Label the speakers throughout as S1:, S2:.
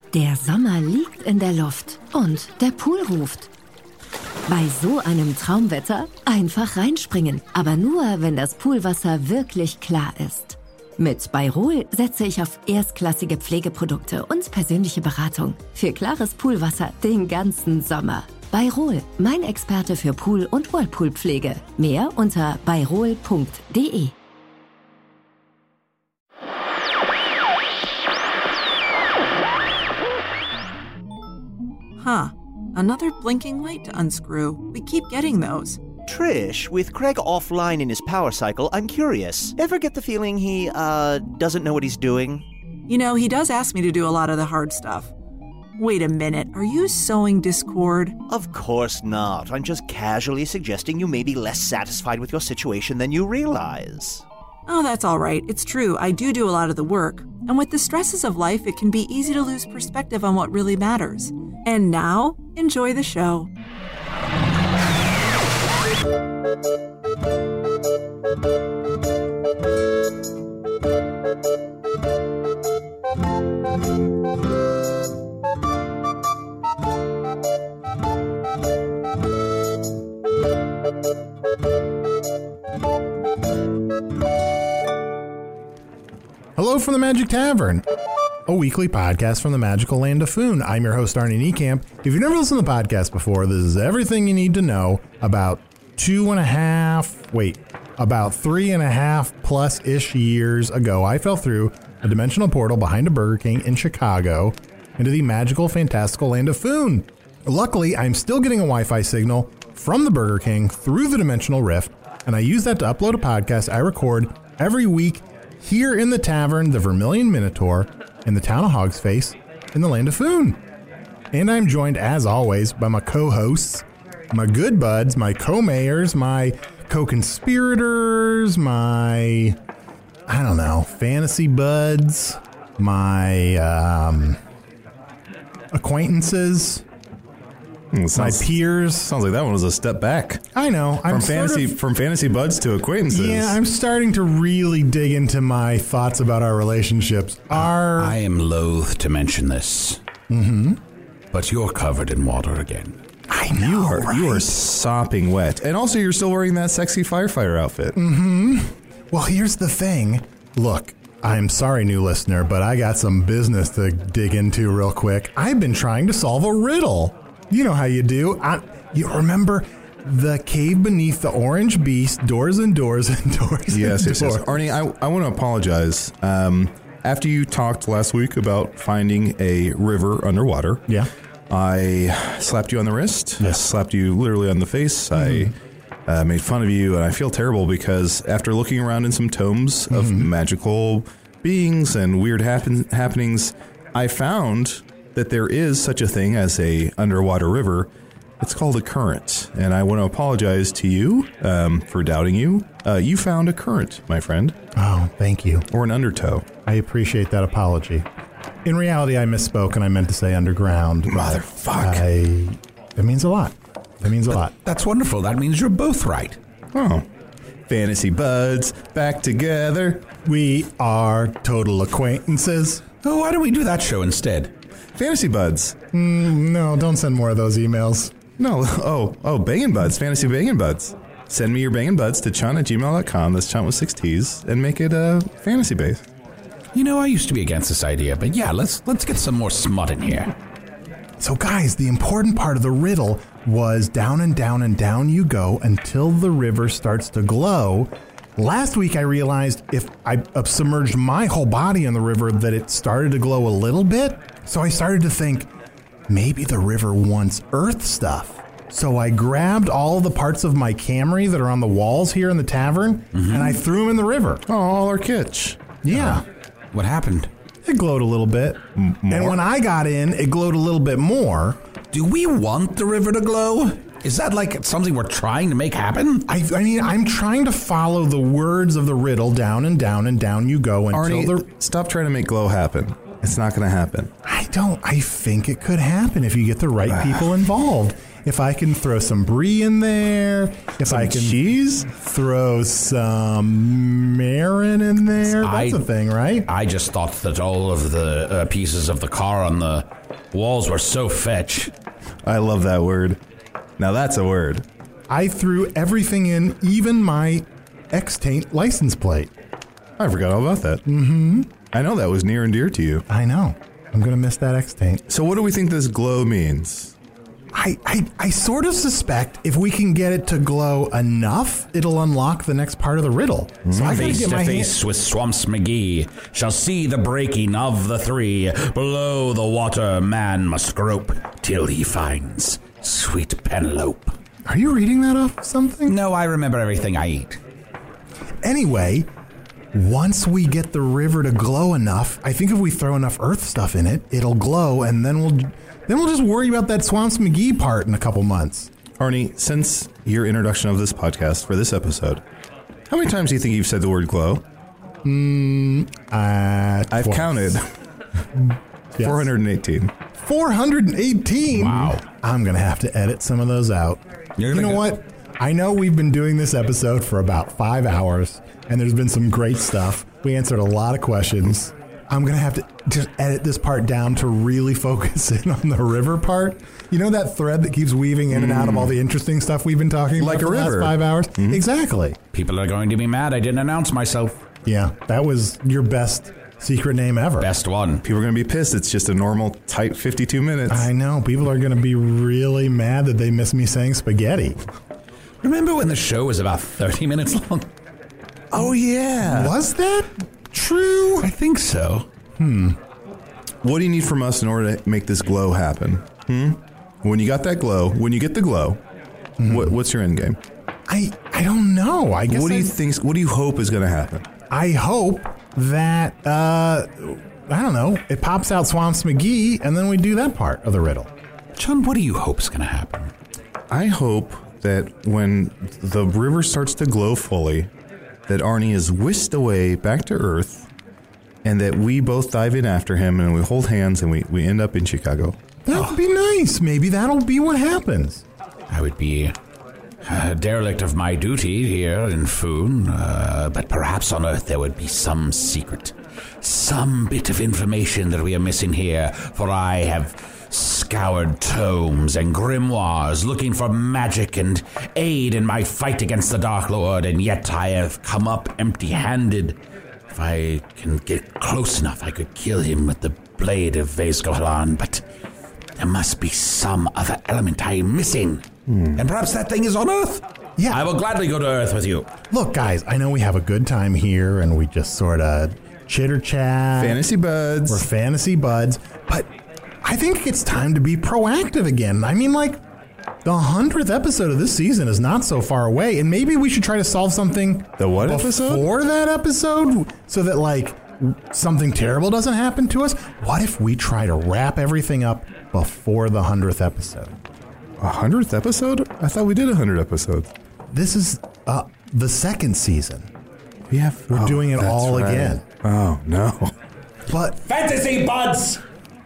S1: Der Sommer liegt in der Luft und der Pool ruft. Bei so einem Traumwetter einfach reinspringen, aber nur, wenn das Poolwasser wirklich klar ist. Mit Bayrol setze ich auf erstklassige Pflegeprodukte und persönliche Beratung für klares Poolwasser den ganzen Sommer. Bayrol, mein Experte für Pool- und Whirlpool-Pflege. Mehr unter bayrol.de.
S2: Huh. Another blinking light to unscrew. We keep getting those.
S3: Trish, with Craig offline in his power cycle, I'm curious. Ever get the feeling he, doesn't know what he's doing?
S2: You know, he does ask me to do a lot of the hard stuff. Wait a minute, are you sowing discord?
S3: Of course not. I'm just casually suggesting you may be less satisfied with your situation than you realize.
S2: Oh, that's all right. It's true, I do a lot of the work. And with the stresses of life, it can be easy to lose perspective on what really matters. And now, enjoy the show.
S4: Hello from the Magic Tavern, a weekly podcast from the magical land of Foon. I'm your host, Arnie Niekamp. If you've never listened to the podcast before, this is everything you need to know about 3.5 plus-ish years ago. I fell through a dimensional portal behind a Burger King in Chicago into the magical, fantastical land of Foon. Luckily, I'm still getting a Wi-Fi signal from the Burger King through the dimensional rift, and I use that to upload a podcast I record every week here in the tavern, the Vermilion Minotaur, in the town of Hogsface, in the land of Foon. And I'm joined, as always, by my co-hosts, my good buds, my co-mayors, my co-conspirators, my, fantasy buds, my acquaintances, my peers.
S5: Sounds like that one was a step back.
S4: I know.
S5: From fantasy buds to acquaintances.
S4: Yeah, I'm starting to really dig into my thoughts about our relationships.
S6: I am loath to mention this. Mm-hmm. But you're covered in water again.
S4: I know,
S5: You are sopping wet. And also, you're still wearing that sexy firefighter outfit.
S4: Mm-hmm. Well, here's the thing. Look, I'm sorry, new listener, but I got some business to dig into real quick. I've been trying to solve a riddle. You know how you do. You remember the cave beneath the orange beast, doors and doors and doors
S5: Yes.
S4: and doors.
S5: Arnie, I want to apologize. After you talked last week about finding a river underwater,
S4: yeah,
S5: I slapped you on the wrist.
S4: Yeah.
S5: I slapped you literally on the face. Mm-hmm. I made fun of you, and I feel terrible because after looking around in some tomes of magical beings and weird happenings, I found that there is such a thing as a underwater river. It's called a current, and I want to apologize to you for doubting you. You found a current, my friend.
S4: Oh, thank you.
S5: Or an undertow.
S4: I appreciate that apology. In reality, I misspoke, and I meant to say underground.
S6: Motherfuck.
S4: It means a lot. It means a lot.
S6: That's wonderful. That means you're both right.
S5: Oh. Fantasy buds, back together.
S4: We are total acquaintances.
S6: Oh, why don't we do that show instead?
S5: Fantasy buds.
S4: No, don't send more of those emails.
S5: No, bangin' buds, fantasy bangin' buds. Send me your bangin' buds to chunt@gmail.com. That's chunt with 6 T's, and make it fantasy based.
S6: You know, I used to be against this idea, but yeah, let's get some more smut in here.
S4: So guys, the important part of the riddle was down and down and down you go until the river starts to glow. Last week I realized if I submerged my whole body in the river that it started to glow a little bit. So I started to think, maybe the river wants earth stuff. So I grabbed all the parts of my Camry that are on the walls here in the tavern, and I threw them in the river.
S5: Oh, all our kitsch.
S4: Yeah.
S6: What happened?
S4: It glowed a little bit. And when I got in, it glowed a little bit more.
S6: Do we want the river to glow? Is that like something we're trying to make happen?
S4: I mean, I'm trying to follow the words of the riddle down and down and down you go until
S5: Arnie, stop trying to make glow happen. It's not going to happen.
S4: I think it could happen if you get the right people involved. If I can throw some brie in there, if I can
S5: cheese,
S4: throw some marin in there, that's a thing, right?
S6: I just thought that all of the pieces of the car on the Walls were so fetch.
S5: I love that word. Now that's a word.
S4: I threw everything in, even my X-Taint license plate.
S5: I forgot all about that. Mm-hmm. I know that was near and dear to you.
S4: I know. I'm going to miss that X-Taint.
S5: So what do we think this glow means?
S4: I sort of suspect if we can get it to glow enough, it'll unlock the next part of the riddle. So I gotta
S6: Face
S4: get
S6: to
S4: my
S6: face with Swamps McGee shall see the breaking of the three. Below the water man must grope till he finds sweet Penelope.
S4: Are you reading that off something?
S6: No, I remember everything I eat.
S4: Anyway, once we get the river to glow enough, I think if we throw enough earth stuff in it, it'll glow, and then we'll just worry about that Swamps McGee part in a couple months.
S5: Arnie, since your introduction of this podcast for this episode, how many times do you think you've said the word glow? I've counted.
S4: Yes.
S5: 418.
S4: 418?
S6: Wow.
S4: I'm going to have to edit some of those out. You know what? I know we've been doing this episode for about 5 hours, and there's been some great stuff. We answered a lot of questions. I'm going to have to just edit this part down to really focus in on the river part. You know that thread that keeps weaving in and out of all the interesting stuff we've been talking
S5: Like
S4: about for
S5: a
S4: the
S5: river.
S4: last 5 hours? Mm-hmm. Exactly.
S6: People are going to be mad I didn't announce myself.
S4: Yeah, that was your best secret name ever.
S6: Best one.
S5: People are going to be pissed. It's just a normal, tight 52 minutes.
S4: I know. People are going to be really mad that they missed me saying spaghetti.
S6: Remember when the show was about 30 minutes long?
S5: Oh, yeah.
S4: Was that true?
S6: I think so.
S5: What do you need from us in order to make this glow happen? When you got that glow, when you get the glow, what's your end game?
S4: I don't know. I guess
S5: What do you hope is going to happen?
S4: I hope that I don't know. It pops out Swamps McGee, and then we do that part of the riddle.
S6: John, what do you hope's going to happen?
S5: I hope that when the river starts to glow fully, that Arnie is whisked away back to Earth, and that we both dive in after him, and we hold hands, and we end up in Chicago.
S4: That would be nice. Maybe that'll be what happens.
S6: I would be a derelict of my duty here in Foon, but perhaps on Earth there would be some secret, some bit of information that we are missing here, for I have scoured tomes and grimoires looking for magic and aid in my fight against the Dark Lord, and yet I have come up empty-handed. If I can get close enough, I could kill him with the blade of Vaisgohalan, but there must be some other element I am missing. And perhaps that thing is on Earth.
S4: Yeah.
S6: I will gladly go to Earth with you.
S4: Look, guys, I know we have a good time here, and we just sort of chitter-chat.
S5: Fantasy buds.
S4: We're fantasy buds, but I think it's time to be proactive again. I mean, like, the 100th episode of this season is not so far away, and maybe we should try to solve something
S5: The what episode?
S4: before that episode so that, like, something terrible doesn't happen to us. What if we try to wrap everything up before the 100th episode?
S5: 100th episode? I thought we did 100 episodes.
S4: This is the second season.
S5: We're
S4: doing it all again.
S5: Oh, no.
S4: But
S6: Fantasy buds!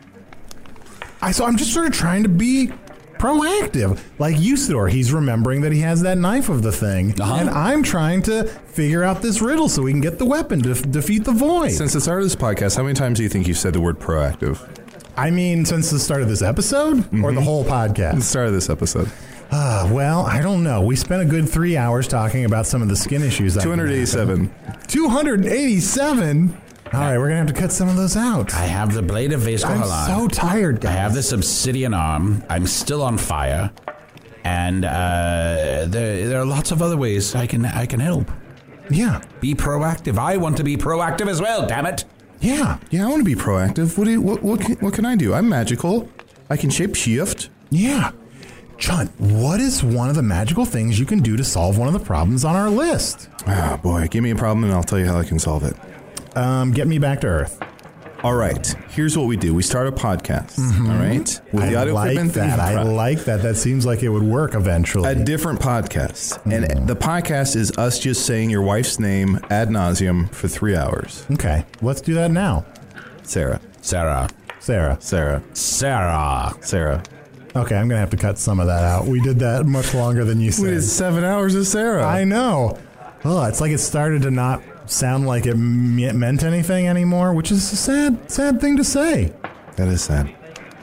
S4: So I'm just sort of trying to be proactive. Like Usador, he's remembering that he has that knife of the thing.
S6: Uh-huh.
S4: And I'm trying to figure out this riddle so we can get the weapon to defeat the void.
S5: Since the start of this podcast, how many times do you think you've said the word proactive?
S4: I mean, since the start of this episode or the whole
S5: The
S4: podcast?
S5: start of this episode.
S4: Well, I don't know. We spent a good 3 hours talking about some of the skin issues.
S5: 287.
S4: 287? All right, we're going to have to cut some of those out.
S6: I have the blade of Vaisgohalan.
S4: I'm so tired, guys.
S6: I have this obsidian arm. I'm still on fire. And there are lots of other ways I can help.
S4: Yeah.
S6: Be proactive. I want to be proactive as well, damn it.
S4: Yeah.
S5: Yeah, I want to be proactive. What can I do? I'm magical. I can shapeshift.
S4: Yeah. John, what is one of the magical things you can do to solve one of the problems on our list?
S5: Ah, boy, give me a problem and I'll tell you how I can solve it.
S4: Get me back to Earth.
S5: All right, here's what we do. We start a podcast, all right? With the audio equipment that
S4: I
S5: we've brought.
S4: like that. That seems like it would work eventually.
S5: A different podcast. And the podcast is us just saying your wife's name ad nauseum for 3 hours.
S4: Okay, let's do that now.
S5: Sarah.
S6: Sarah.
S4: Sarah.
S5: Sarah.
S6: Sarah.
S5: Sarah.
S4: Okay, I'm going to have to cut some of that out. We did that much longer than you
S5: We did
S4: said.
S5: 7 hours of Sarah.
S4: I know. Oh, it's like it started to not sound like it meant anything anymore, which is a sad thing to say.
S5: That is sad.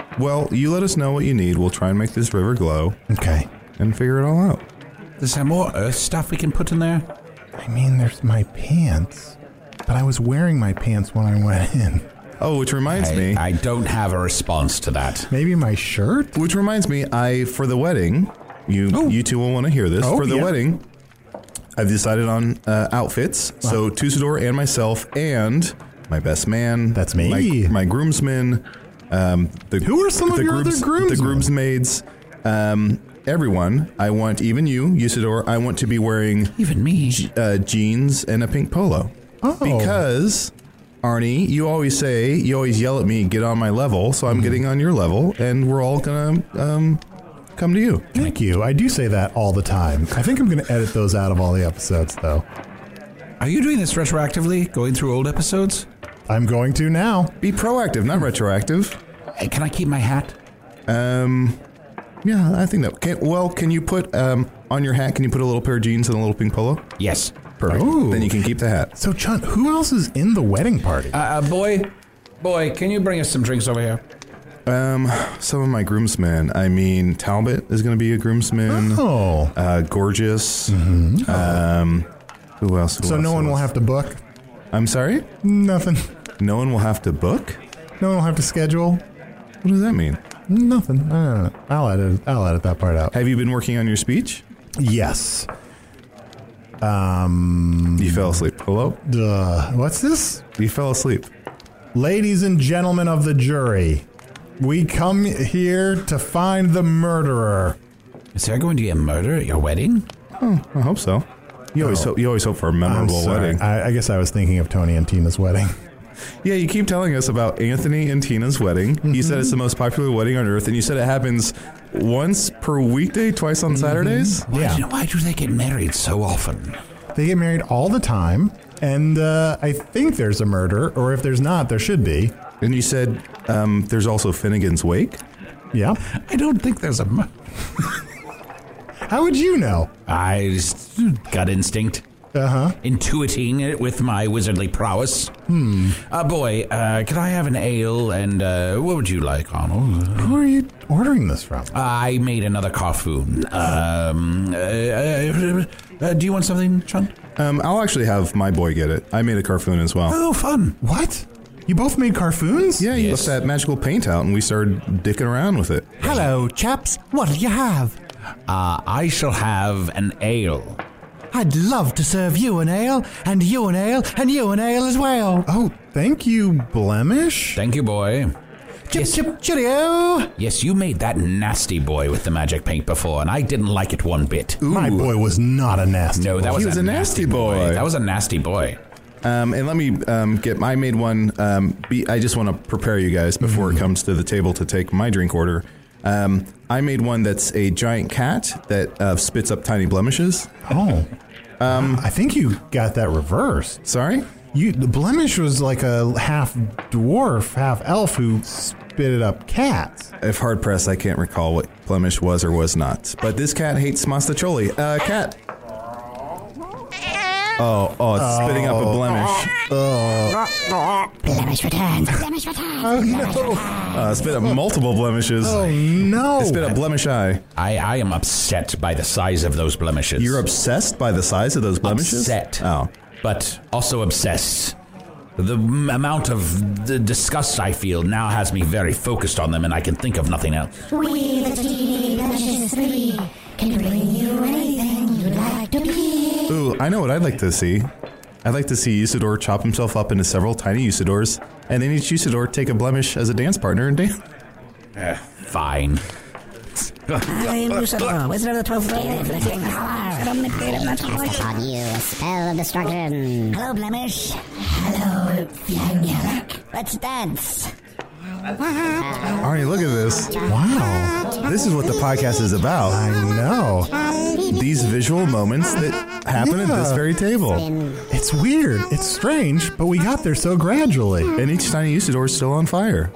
S5: Well, you let us know what you need. We'll try and make this river glow
S4: Okay.
S5: and figure it all out.
S6: Is there more earth stuff we can put in there?
S4: I mean, there's my pants, but I was wearing my pants when I went in.
S5: Oh, which reminds me.
S6: I don't have a response to that.
S4: Maybe my shirt?
S5: Which reminds me, for the wedding, you two will want to hear this.
S4: Oh,
S5: For the
S4: yeah.
S5: wedding, I've decided on outfits. So Tusador and myself and my best man.
S4: That's me.
S5: My groomsmen.
S4: Who are some of your other groomsmen?
S5: The groomsmaids. Everyone. I want, even you, Usador, I want to be wearing
S6: Even me.
S5: jeans and a pink polo.
S4: Oh.
S5: Because, Arnie, you always yell at me, get on my level, so I'm getting on your level, and we're all going to come to you.
S4: Thank you. I do say that all the time. I think I'm going to edit those out of all the episodes, though.
S6: Are you doing this retroactively, going through old episodes?
S4: I'm going to now.
S5: Be proactive, not retroactive.
S6: Hey, can I keep my hat?
S5: Yeah, I think that. Can you put on your hat? Can you put a little pair of jeans and a little pink polo?
S6: Yes.
S5: Perfect.
S4: Ooh.
S5: Then you can keep the hat.
S4: So, Chunt, who else is in the wedding party?
S6: Boy, can you bring us some drinks over here?
S5: Some of my groomsmen. I mean, Talbot is going to be a groomsman.
S4: Oh.
S5: Gorgeous.
S4: Mm-hmm.
S5: Who else?
S4: So no one will have to book?
S5: I'm sorry?
S4: Nothing.
S5: No one will have to book?
S4: No one will have to schedule?
S5: What does that mean?
S4: Nothing. I don't know. I'll edit that part out.
S5: Have you been working on your speech?
S4: Yes.
S5: You fell asleep. Hello?
S4: What's this?
S5: You fell asleep.
S4: Ladies and gentlemen of the jury, we come here to find the murderer.
S6: Is there going to be a murder at your wedding?
S5: Oh, I hope so. You always hope for a memorable wedding.
S4: I guess I was thinking of Tony and Tina's wedding.
S5: Yeah, you keep telling us about Anthony and Tina's wedding.
S4: Mm-hmm.
S5: You said it's the most popular wedding on earth, and you said it happens once per weekday, twice on Saturdays?
S4: Yeah.
S6: Why do they get married so often?
S4: They get married all the time, and I think there's a murder, or if there's not, there should be.
S5: And you said there's also Finnegan's Wake?
S4: Yeah.
S6: I don't think there's a murder.
S4: How would you know?
S6: I just gut instinct.
S4: Uh-huh.
S6: Intuiting it with my wizardly prowess. Boy, can I have an ale and what would you like, Arnold?
S4: Who are you ordering this from?
S6: I made another carfoon. Do you want something, Chun?
S5: I'll actually have my boy get it. I made a carfoon as well.
S6: Oh, fun.
S4: What? You both made carfoons?
S5: Yeah, you
S6: Yes.
S5: left that magical paint out, and we started dicking around with it.
S7: Hello, chaps. What'll you have?
S6: I shall have an ale.
S7: I'd love to serve you an ale, and you an ale, and you an ale as well.
S4: Oh, thank you, Blemish.
S6: Thank you, boy.
S7: Chip,
S6: Yes.
S7: chip, cheerio.
S6: Yes, you made that nasty boy with the magic paint before, and I didn't like it one bit.
S4: My boy was not a nasty
S6: No, that
S4: boy.
S6: was
S5: He was a nasty boy.
S6: That was a nasty boy.
S5: And let me I made one. I just want to prepare you guys before it comes to the table to take my drink order. I made one that's a giant cat that spits up tiny blemishes.
S4: Oh. I think you got that reversed.
S5: Sorry?
S4: The Blemish was like a half dwarf, half elf who spitted up cats.
S5: If hard pressed, I can't recall what blemish was or was not. But this cat hates Mastacholi. Cat. Oh, it's spitting up a blemish.
S8: Blemish returns. Blemish returns.
S4: Oh, no.
S5: Spit up multiple blemishes.
S4: Oh, no.
S5: Spit up blemish eye.
S6: I am upset by the size of those blemishes.
S5: You're obsessed by the size of those blemishes?
S6: Upset.
S5: Oh.
S6: But also obsessed. The amount of the disgust I feel now has me very focused on them, and I can think of nothing else.
S8: We, the teeny blemishes 3, can bring you anything you'd like to be.
S5: Ooh, I know what I'd like to see. I'd like to see Usador chop himself up into several tiny Usadors, and then each Usador take a blemish as a dance partner and dance.
S6: Fine.
S8: I am Usador, wizard of the 12th grade, flickering power, omnipotent magical voice.
S9: Upon you, a spell of destruction.
S8: Hello, Blemish. Hello, Flank. Let's dance.
S5: Arnie, look at this.
S4: Wow.
S5: This is what the podcast is about.
S4: I know.
S5: These visual moments that happen at this very table.
S4: It's weird. It's strange, but we got there so gradually.
S5: And each tiny Usador is still on fire.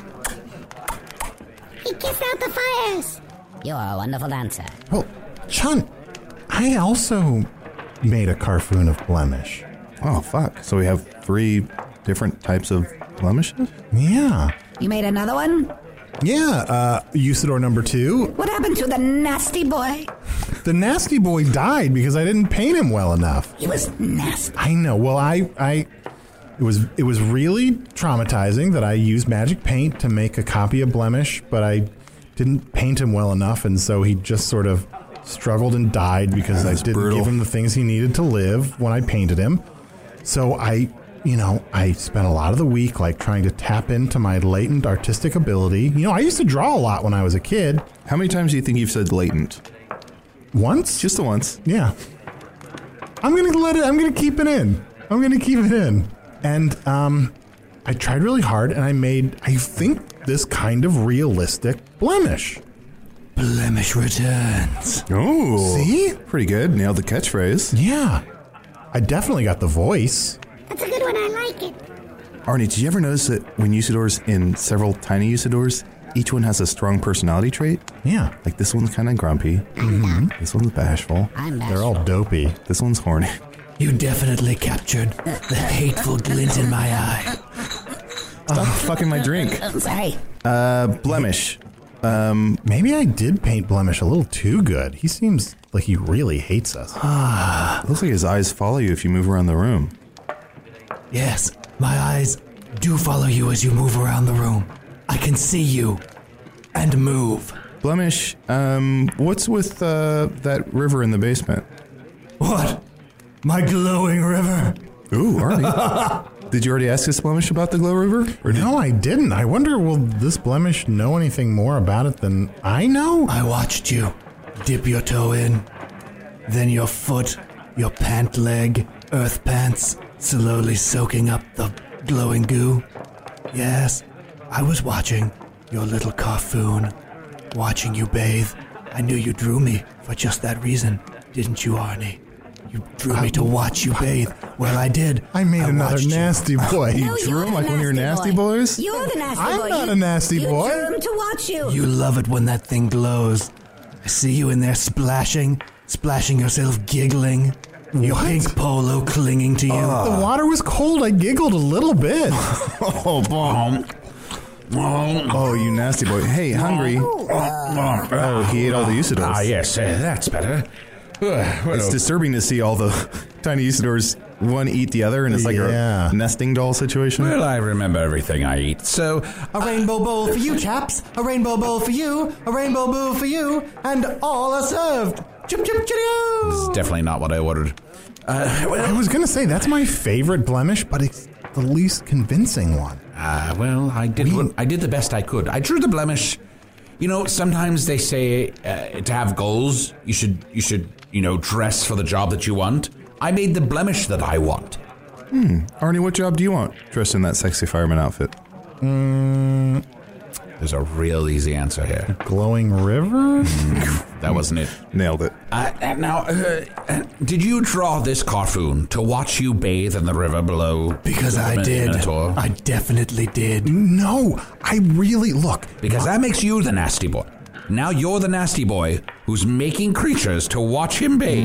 S9: He kissed out the fires. You're a wonderful dancer.
S4: Well, Chun, I also made a carfoon of Blemish.
S5: Oh, fuck. So we have 3 different types of blemishes?
S4: Yeah.
S8: You made another one?
S4: Yeah, Usador number 2.
S9: What happened to the nasty boy?
S4: The nasty boy died because I didn't paint him well enough.
S9: He was nasty.
S4: I know. Well, it was really traumatizing that I used magic paint to make a copy of Blemish, but I didn't paint him well enough, and so he just sort of struggled and died because I didn't give him the things he needed to live when I painted him. So I spent a lot of the week like trying to tap into my latent artistic ability. I used to draw a lot when I was a kid.
S5: How many times do you think you've said latent?
S4: Once?
S5: Just the once.
S4: Yeah. I'm going to keep it in. And I tried really hard and I made, I think, this kind of realistic Blemish.
S7: Blemish returns.
S5: Oh.
S4: See?
S5: Pretty good. Nailed the catchphrase.
S4: Yeah. I definitely got the voice.
S8: That's a good one. I like it.
S5: Arnie, did you ever notice that when Usador's in several tiny Usadors, each one has a strong personality trait?
S4: Yeah.
S5: Like this one's kind of grumpy. Mm-hmm. This one's bashful.
S9: I'm bashful.
S4: They're all dopey.
S5: This one's horny.
S7: You definitely captured the hateful glint in my eye.
S5: Stop fucking my drink.
S9: Sorry.
S5: Blemish.
S4: Maybe I did paint Blemish a little too good. He seems like he really hates us.
S5: Looks like his eyes follow you if you move around the room.
S7: Yes, my eyes do follow you as you move around the room. I can see you and move.
S5: Blemish, what's with that river in the basement?
S7: What? My glowing river?
S5: Ooh, Arnie. Did you already ask this Blemish about the Glow River?
S4: No, I didn't. I wonder, will this Blemish know anything more about it than I know?
S7: I watched you dip your toe in, then your foot, your pant leg, earth pants, slowly soaking up the glowing goo. Yes, I was watching your little carfoon, watching you bathe. I knew you drew me for just that reason, didn't you, Arnie? You drew me to watch you bathe. Well, I did.
S4: I made another nasty boy.
S9: No,
S5: Drew
S9: you're
S5: him like
S9: the
S5: one of your nasty boys?
S9: You're the nasty
S4: I'm
S9: boy.
S4: not a nasty boy.
S9: You drew him to watch you.
S7: You love it when that thing glows. I see you in there splashing yourself, giggling. Your pink polo clinging to you.
S4: The water was cold. I giggled a little bit.
S5: Oh, bomb. Oh, you nasty boy. Hey, hungry. Oh, he ate all the Usadors.
S6: Ah, yes, that's better.
S5: It's disturbing to see all the tiny Usadors one eat the other, and it's like a nesting doll situation.
S6: Well, I remember everything I eat, so...
S7: A rainbow bowl for you, chaps. A rainbow bowl for you. A rainbow bowl for you. And all are served. Chip, chip, chitty-oo.
S6: This is definitely not what I ordered.
S4: I was going to say, that's my favorite Blemish, but it's the least convincing one.
S6: Well, I did the best I could. I drew the Blemish. Sometimes they say to have goals, you should dress for the job that you want. I made the Blemish that I want.
S5: Arnie, what job do you want dressed in that sexy fireman outfit?
S6: There's a real easy answer here.
S4: Glowing river?
S6: That wasn't it.
S5: Nailed it.
S6: Now, did you draw this cartoon to watch you bathe in the river below?
S7: Because I did.
S6: Minotaur?
S7: I definitely did.
S4: No, I really, look.
S6: Because that makes you the nasty boy. Now you're the nasty boy who's making creatures to watch him bathe.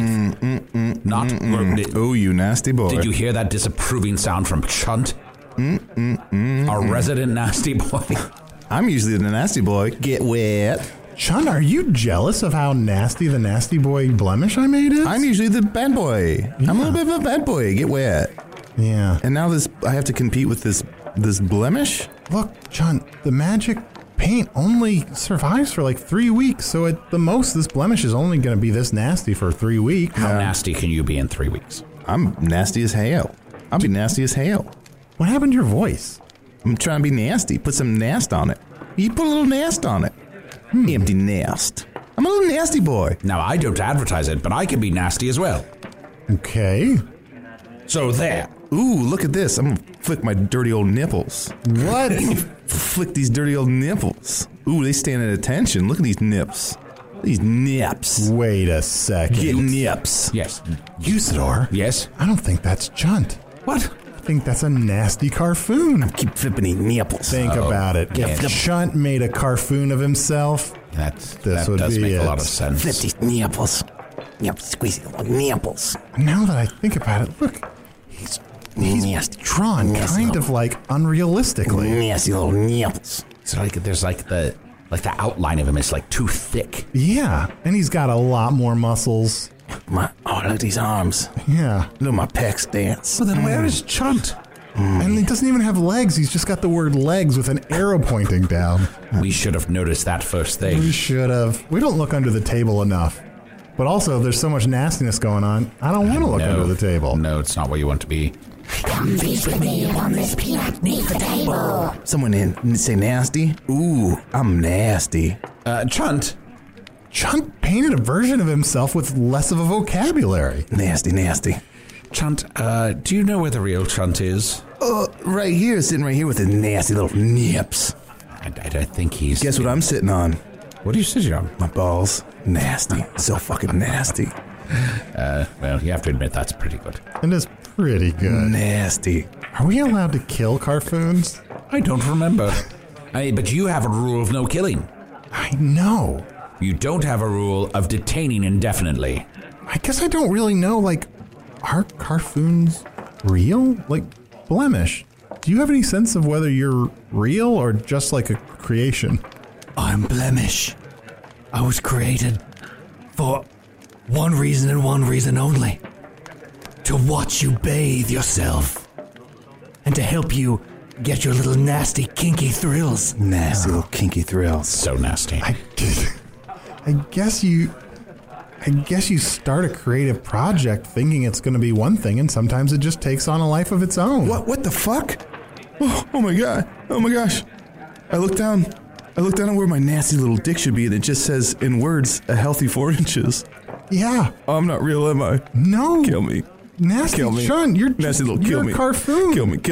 S5: Oh, you nasty boy.
S6: Did you hear that disapproving sound from Chunt? Our resident nasty boy.
S5: I'm usually the nasty boy. Get wet.
S4: Chunt, are you jealous of how nasty the nasty boy Blemish I made is?
S5: I'm usually the bad boy.
S4: Yeah.
S5: I'm a little bit of a bad boy. Get wet.
S4: Yeah.
S5: And now I have to compete with this Blemish?
S4: Look, Chunt, the magic paint only survives for like 3 weeks, so at the most, this Blemish is only going to be this nasty for 3 weeks.
S6: How nasty can you be in 3 weeks?
S5: I'm nasty as hell. I'll be nasty as hell.
S4: What happened to your voice?
S5: I'm trying to be nasty. Put some nast on it. You put a little nast on it. Empty nest. I'm a little nasty boy.
S6: Now, I don't advertise it, but I can be nasty as well.
S4: Okay.
S6: So there.
S5: Ooh, look at this. I'm going to flick my dirty old nipples.
S4: What?
S5: Flick these dirty old nipples. Ooh, they stand at attention. Look at these nips. These nips.
S4: Wait a second.
S5: Get nips.
S6: Yes.
S4: Usador?
S6: Yes?
S4: I don't think that's Chunt.
S6: What?
S4: I think that's a nasty Carfoon.
S5: Keep flipping these nipples.
S4: Think about it.
S6: Yeah.
S4: If Chunt made a Carfoon of himself,
S6: That
S4: would
S6: does
S4: be
S6: make
S4: it.
S6: a lot of sense.
S5: Flip these nipples. Yep, squeeze the little nipples.
S4: now that I think about it, look, he's drawn kind of like unrealistically.
S5: Nasty little nipples.
S6: So there's like the Like the outline of him is like too thick.
S4: Yeah, and he's got a lot more muscles.
S5: Look at these arms.
S4: Yeah.
S5: Look at my pecs dance.
S6: Well, then where is Chunt?
S4: And he doesn't even have legs. He's just got the word legs with an arrow pointing down.
S6: We should have noticed that first thing.
S4: We should have. We don't look under the table enough. But also, there's so much nastiness going on. I don't want to look under the table.
S6: No, it's not where you want to be.
S8: Come feast with me on this peanut beneath the table.
S5: Someone in say nasty? Ooh, I'm nasty.
S6: Chunt.
S4: Chunt painted a version of himself with less of a vocabulary.
S5: Nasty.
S6: Chunt, do you know where the real Chunt is?
S5: Right here, sitting right here with his nasty little nips.
S6: I think he's...
S5: Guess what I'm sitting on?
S6: What are you sitting on?
S5: My balls. Nasty. So fucking nasty.
S6: Well, you have to admit that's pretty good.
S4: It is pretty good.
S5: Nasty.
S4: Are we allowed to kill Carfoons?
S6: I don't remember. But you have a rule of no killing.
S4: I know.
S6: You don't have a rule of detaining indefinitely.
S4: I guess I don't really know, like, are Carfoons real? Like, Blemish, do you have any sense of whether you're real or just like a creation?
S7: I'm Blemish. I was created for one reason and one reason only. To watch you bathe yourself. And to help you get your little nasty, kinky thrills.
S5: Nasty little kinky thrills.
S6: So nasty.
S4: I guess you start a creative project thinking it's going to be one thing, and sometimes it just takes on a life of its own.
S5: What the fuck? Oh my god. Oh my gosh. I look down at where my nasty little dick should be, and it just says, in words, a healthy 4 inches.
S4: Yeah.
S5: Oh, I'm not real, am I?
S4: No.
S5: Kill me.
S4: Nasty
S5: Kill me.
S4: Sean, you're
S5: nasty little kill me.
S4: Carfoon.
S5: Kill me.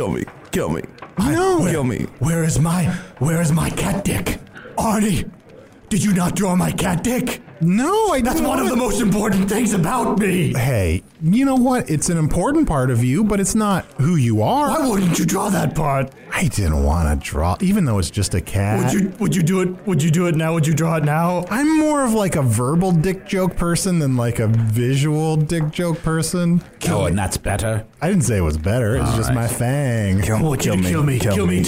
S4: No.
S5: Kill me.
S7: Where is my cat dick? Arnie, did you not draw my cat dick?
S4: No,
S7: That's one of the most important things about me.
S4: Hey, you know what? It's an important part of you, but it's not who you are.
S7: Why wouldn't you draw that part?
S4: I didn't want to draw, even though it's just a cat.
S7: Would you do it? Would you do it now? Would you draw it now?
S4: I'm more of like a verbal dick joke person than like a visual dick joke person.
S6: And that's better?
S4: I didn't say it was better. It's just my thing.
S7: Kill me too.
S5: Kill us.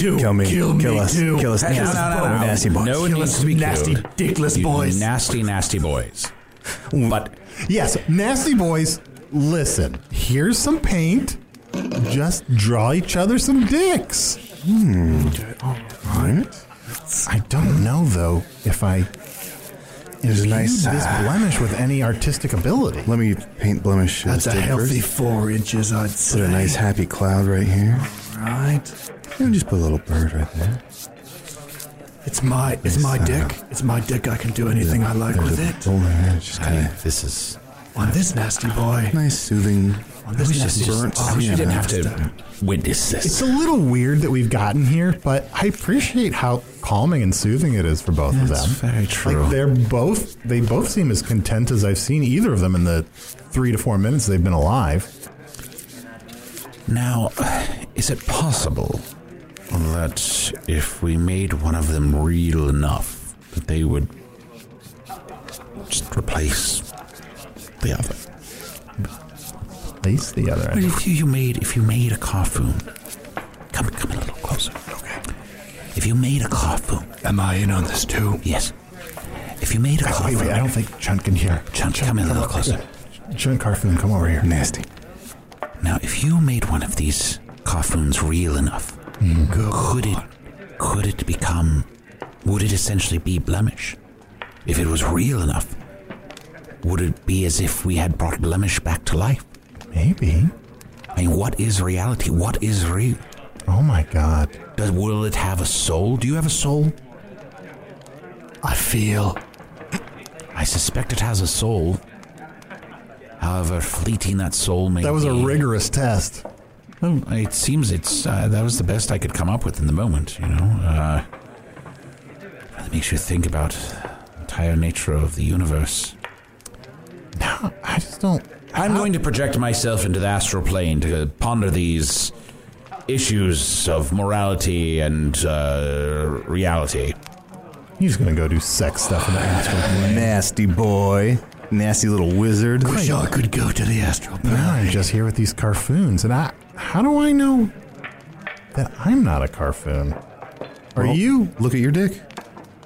S7: Kill us.
S6: No.
S5: Nasty boys.
S6: No one needs to be
S7: nasty,
S6: killed.
S7: dickless
S6: You
S7: boys.
S6: Nasty boys. But
S4: Yes, nasty boys, listen. Here's some paint. Just draw each other some dicks.
S5: All right.
S4: I don't know, though, if I
S5: There's a nice
S4: this blemish with any artistic ability.
S5: Let me paint Blemish.
S7: That's a healthy
S5: first.
S7: 4 inches, I'd say.
S5: Put a nice happy cloud right here.
S7: Right.
S5: And just put a little bird right there.
S7: It's my dick. It's my dick. I can do anything I like with it.
S5: Just kind of
S6: this is...
S7: On this nasty boy.
S5: nice, soothing.
S7: On this nasty
S5: burnt.
S7: boy.
S6: We didn't have to witness
S4: It's
S6: this.
S4: a little weird that we've gotten here, but I appreciate how calming and soothing it is for both of them.
S6: very true.
S4: Like they both seem as content as I've seen either of them in the 3 to 4 minutes they've been alive.
S6: Now, is it possible that if we made one of them real enough, that they would just replace the other?
S4: Place the other
S6: But
S4: end.
S6: if you made a Carfoon, come a little closer. Okay. If you made a Carfoon,
S7: Am I in on this too?
S6: yes. If you made a Carfoon,
S4: Wait, I don't think Chunt can hear.
S6: Chunt, come in a little closer.
S4: Chunt Carfoon, come over here.
S5: Nasty.
S6: Now, if you made one of these Carfoons real enough, would it essentially be Blemish? If it was real enough, would it be as if we had brought Blemish back to life?
S4: Maybe.
S6: I mean, what is reality? What is real?
S4: Oh my God.
S6: Will it have a soul? Do you have a soul?
S7: I feel.
S6: I suspect it has a soul. However fleeting that soul may
S4: That was a
S6: be.
S4: rigorous test.
S6: Well, it seems that was the best I could come up with in the moment, you know. It makes you think about the entire nature of the universe.
S4: No, I just don't.
S6: I'm going to project myself into the astral plane to ponder these issues of morality and reality.
S4: He's gonna go do sex stuff in the astral plane.
S5: Nasty boy. Nasty little wizard.
S7: Wish I could go to the astral plane.
S4: Now I'm just here with these Carfoons, and how do I know that I'm not a Carfoon? Are
S5: Well,
S4: you?
S5: Look at your dick.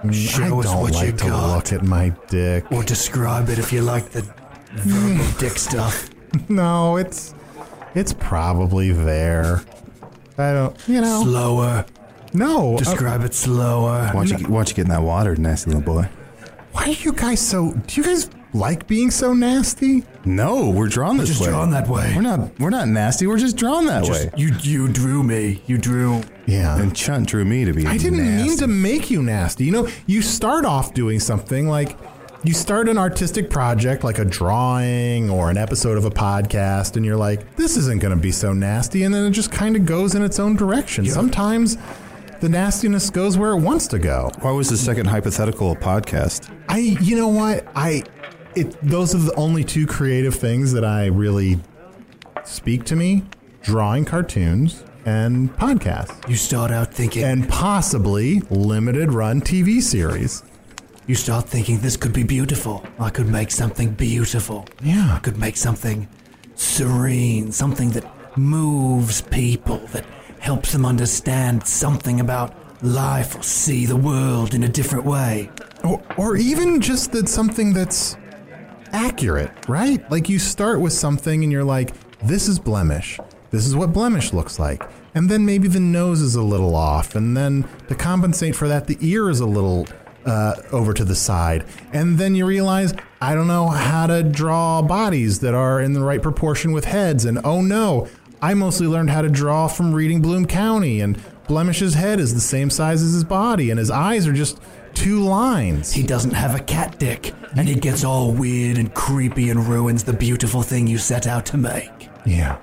S7: Show us
S4: I don't
S7: what
S4: like
S7: you
S4: to
S7: got.
S4: look at my dick.
S7: Or describe it if you like the verbal dick stuff.
S4: No, it's probably there. I don't,
S7: Slower.
S4: No.
S7: Describe it slower.
S5: Why don't you get in that water, nasty little boy?
S4: Why are you guys so... Do you guys like being so nasty?
S5: No, we're drawn this
S7: Just
S5: way.
S7: drawn that way.
S5: We're not nasty. We're just drawn that way.
S7: You drew me. You drew.
S4: Yeah.
S5: And Chunt drew me to be
S4: I didn't
S5: nasty.
S4: mean to make you nasty. You start off doing something like... You start an artistic project like a drawing or an episode of a podcast, and you're like, this isn't going to be so nasty, and then it just kind of goes in its own direction. Yeah. Sometimes the nastiness goes where it wants to go.
S5: Why was the second hypothetical a podcast?
S4: You know what? Those are the only two creative things that I really speak to me: drawing cartoons and podcasts.
S7: You start out thinking...
S4: And possibly limited run TV series.
S7: You start thinking, this could be beautiful. I could make something beautiful.
S4: Yeah.
S7: I could make something serene, something that moves people, that helps them understand something about life or see the world in a different way.
S4: Or even just that something that's accurate, right? Like you start with something and you're like, this is Blemish. This is what Blemish looks like. And then maybe the nose is a little off. And then to compensate for that, the ear is a little... over to the side, and then you realize I don't know how to draw bodies that are in the right proportion with heads, and oh no, I mostly learned how to draw from reading Bloom County, and Blemish's head is the same size as his body, and his eyes are just 2 lines.
S7: He doesn't have a cat dick, and he gets all weird and creepy and ruins the beautiful thing you set out to make.
S4: Yeah.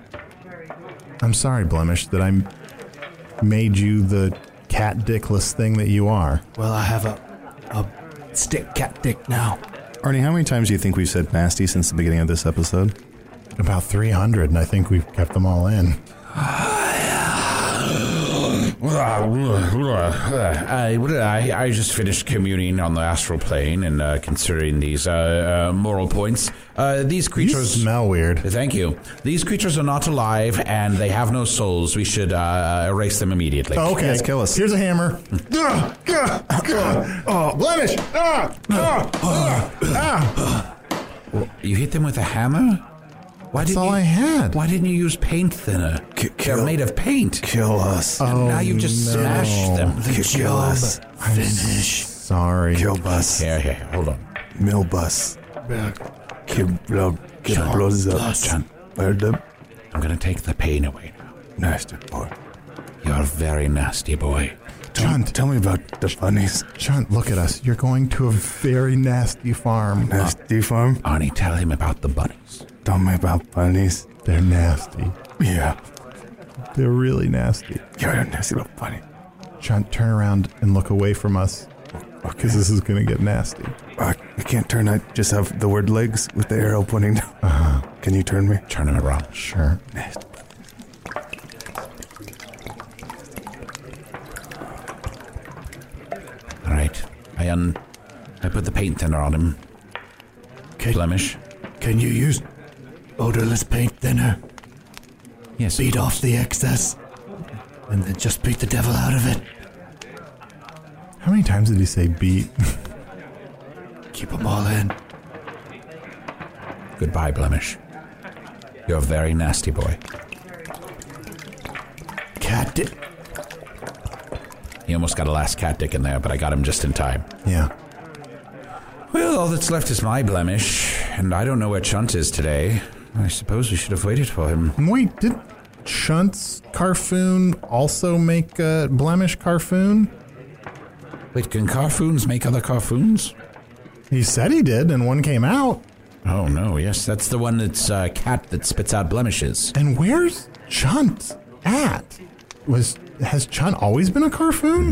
S4: I'm sorry, Blemish, that I made you the cat dickless thing that you are.
S7: Well, I have a stick cat dick now.
S5: Arnie, how many times do you think we've said nasty since the beginning of this episode?
S4: About 300, and I think we've kept them all in.
S6: I just finished communing on the astral plane and considering these moral points. These creatures...
S4: You smell weird.
S6: Thank you. These creatures are not alive, and they have no souls. We should erase them immediately.
S4: Oh, okay.
S5: Yes, kill us.
S4: Here's a hammer. Oh, Blemish!
S6: You hit them with a hammer?
S4: That's all I had.
S6: Why didn't you use paint thinner? They're made of paint.
S5: Kill us.
S6: And now you've just smashed them.
S7: The job finish.
S4: Sorry.
S5: Kill bus.
S6: Here, hold on.
S5: Mill bus. Get blood up.
S6: John,
S5: Bird them.
S6: I'm going to take the pain away now.
S5: Nasty boy.
S6: You're a very nasty boy.
S4: John,
S5: tell me about the bunnies.
S4: John, look at us. You're going to a very nasty farm.
S5: Nasty farm?
S6: Arnie, tell him about the bunnies.
S5: Tell me about bunnies.
S4: They're nasty.
S5: Yeah.
S4: They're really nasty.
S5: You're a nasty little bunny.
S4: John, turn around and look away from us. Because this is going to get nasty.
S5: I can't turn. I just have the word legs with the arrow pointing down. Uh-huh. Can you turn me?
S6: Turn him around.
S4: Sure.
S5: Nasty.
S6: All right. I put the paint thinner on him. Blemish.
S7: Can you use odorless paint thinner?
S6: Yes.
S7: Beat off the excess, and then just beat the devil out of it.
S4: How many times did he say beat?
S7: Keep them all in.
S6: Goodbye, Blemish. You're a very nasty boy.
S7: Cat dick.
S6: He almost got a last cat dick in there, but I got him just in time.
S4: Yeah.
S6: Well, all that's left is my Blemish, and I don't know where Chunt is today. I suppose we should have waited for him.
S4: Wait, did Chunt's Carfoon also make a Blemish Carfoon?
S6: Wait, can Carfoons make other Carfoons?
S4: He said he did, and one came out.
S6: Oh, no, yes, that's the one that's a cat that spits out blemishes.
S4: And where's Chunt at? Has Chunt always been a Carfoon?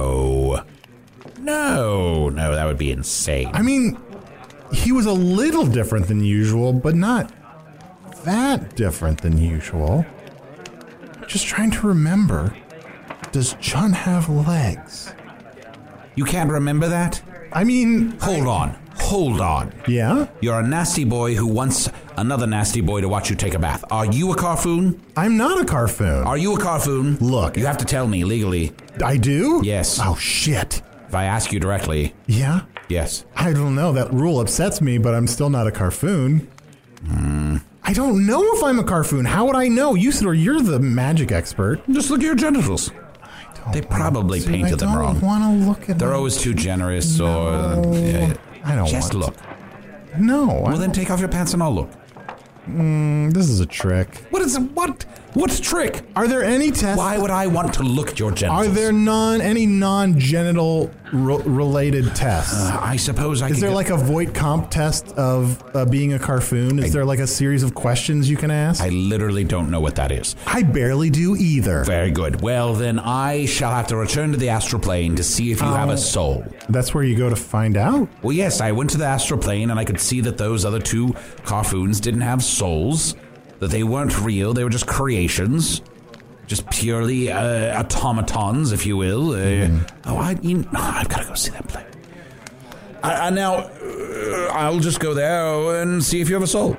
S6: No, that would be insane.
S4: I mean, he was a little different than usual, but not that different than usual. Just trying to remember, does Chunt have legs?
S6: You can't remember that?
S4: I mean...
S6: Hold on.
S4: Yeah?
S6: You're a nasty boy who wants another nasty boy to watch you take a bath. Are you a Carfoon?
S4: I'm not a Carfoon.
S6: Are you a Carfoon?
S4: Look.
S6: You have to tell me legally.
S4: I do?
S6: Yes.
S4: Oh, shit.
S6: If I ask you directly.
S4: Yeah?
S6: Yes.
S4: I don't know. That rule upsets me, but I'm still not a Carfoon. I don't know if I'm a Carfoon. How would I know? Usador, you're the magic expert.
S6: Just look at your genitals. They probably painted them wrong.
S4: I don't want to look at
S6: They're
S4: them.
S6: always too generous
S4: No,
S6: or...
S4: I don't
S6: just
S4: want
S6: look.
S4: to. No.
S6: Well, then take off your pants and I'll look.
S4: This is a trick.
S6: What is it? What's trick?
S4: Are there any tests?
S6: Why would I want to look at your genitals?
S4: Are there any non-genital related tests?
S6: I suppose I
S4: Is there like a Voight-Comp test of being a Carfoon? Is there like a series of questions you can ask?
S6: I literally don't know what that is.
S4: I barely do either.
S6: Very good. Well, then I shall have to return to the astral plane to see if you have a soul.
S4: That's where you go to find out?
S6: Well, yes, I went to the astral plane and I could see that those other two Carfoons didn't have souls, that they weren't real, they were just creations. Just purely automatons, if you will. I've got to go see that play. Now, I'll just go there and see if you have a soul.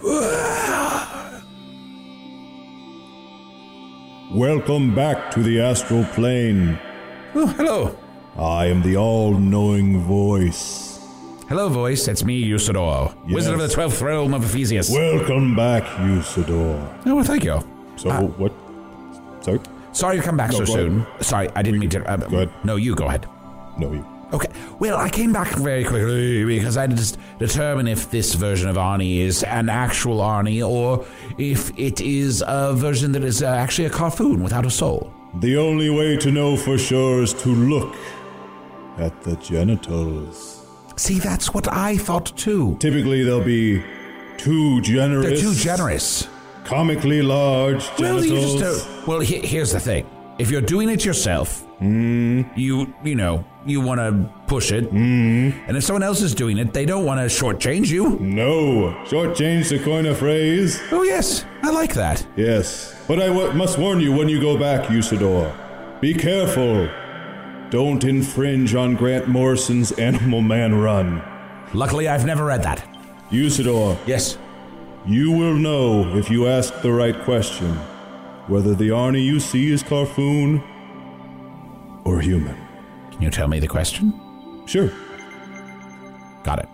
S10: Welcome back to the astral plane.
S6: Oh, hello.
S10: I am the all-knowing voice.
S6: Hello, voice. It's me, Usador,
S10: Yes.
S6: Wizard of the 12th realm of Ephesius.
S10: Welcome back, Usador.
S6: Oh, well, thank you.
S10: So, what? Sorry?
S6: Sorry to come back so soon. Sorry, I didn't mean to...
S10: Go ahead.
S6: No, you go ahead.
S10: No, you.
S6: Okay. Well, I came back very quickly because I had to just determine if this version of Arnie is an actual Arnie or if it is a version that is actually a Carfoon without a soul.
S10: The only way to know for sure is to look at the genitals.
S6: See, that's what I thought too.
S10: Typically, they'll be too generous.
S6: They're too generous.
S10: Comically large genitals.
S6: Well, you just well, here's the thing. If you're doing it yourself, you want to push it. And if someone else is doing it, they don't want to shortchange you.
S10: No. Shortchange to coin a phrase.
S6: Oh, yes. I like that.
S10: Yes. But I must warn you when you go back, Usador. Be careful. Don't infringe on Grant Morrison's Animal Man run.
S6: Luckily, I've never read that.
S10: Usador.
S6: Yes.
S10: You will know if you ask the right question whether the Arnie you see is Carfoon or human.
S6: Can you tell me the question?
S10: Sure.
S6: Got it.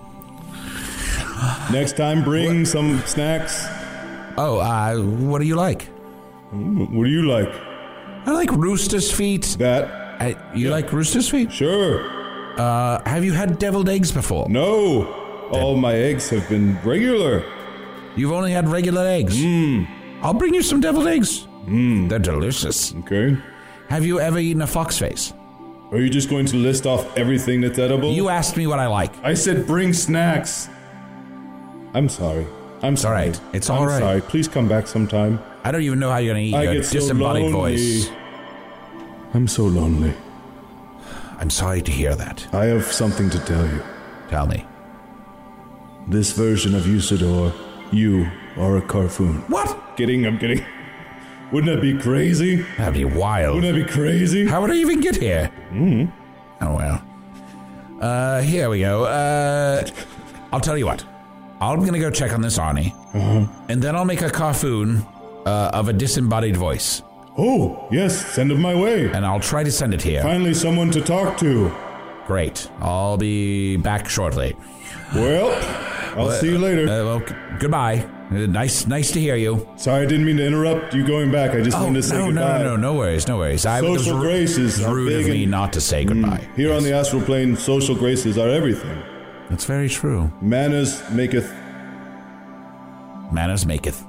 S10: Next time, bring some snacks.
S6: Oh, what do you like?
S10: What do you like?
S6: I like rooster's feet.
S10: That.
S6: You like rooster's feet?
S10: Sure.
S6: Have you had deviled eggs before?
S10: No. All my eggs have been regular.
S6: You've only had regular eggs? I'll bring you some deviled eggs. They're delicious.
S10: Okay.
S6: Have you ever eaten a fox face?
S10: Are you just going to list off everything that's edible?
S6: You asked me what I like.
S10: I said bring snacks. I'm sorry. I'm sorry.
S6: All right. It's all right.
S10: I'm sorry. Please come back sometime.
S6: I don't even know how you're going to eat your disembodied voice.
S10: I'm so lonely.
S6: I'm sorry to hear that.
S10: I have something to tell you.
S6: Tell me.
S10: This version of Usador, you are a Carfoon.
S6: What?
S10: I'm kidding. Wouldn't that be crazy?
S6: That'd be wild.
S10: Wouldn't that be crazy?
S6: How would I even get here? Oh, well. Here we go. I'll tell you what. I'm going to go check on this Arnie. And then I'll make a Carfoon of a disembodied voice.
S10: Oh, yes. Send it my way.
S6: And I'll try to send it here.
S10: Finally someone to talk to.
S6: Great. I'll be back shortly.
S10: Well, I'll see you later.
S6: Goodbye. Nice to hear you.
S10: Sorry, I didn't mean to interrupt you going back. I just wanted to say goodbye.
S6: No worries.
S10: Social graces
S6: It was rude of me not to say goodbye.
S10: Here on the astral plane, social graces are everything.
S6: That's very true.
S10: Manners maketh.
S6: Manners maketh.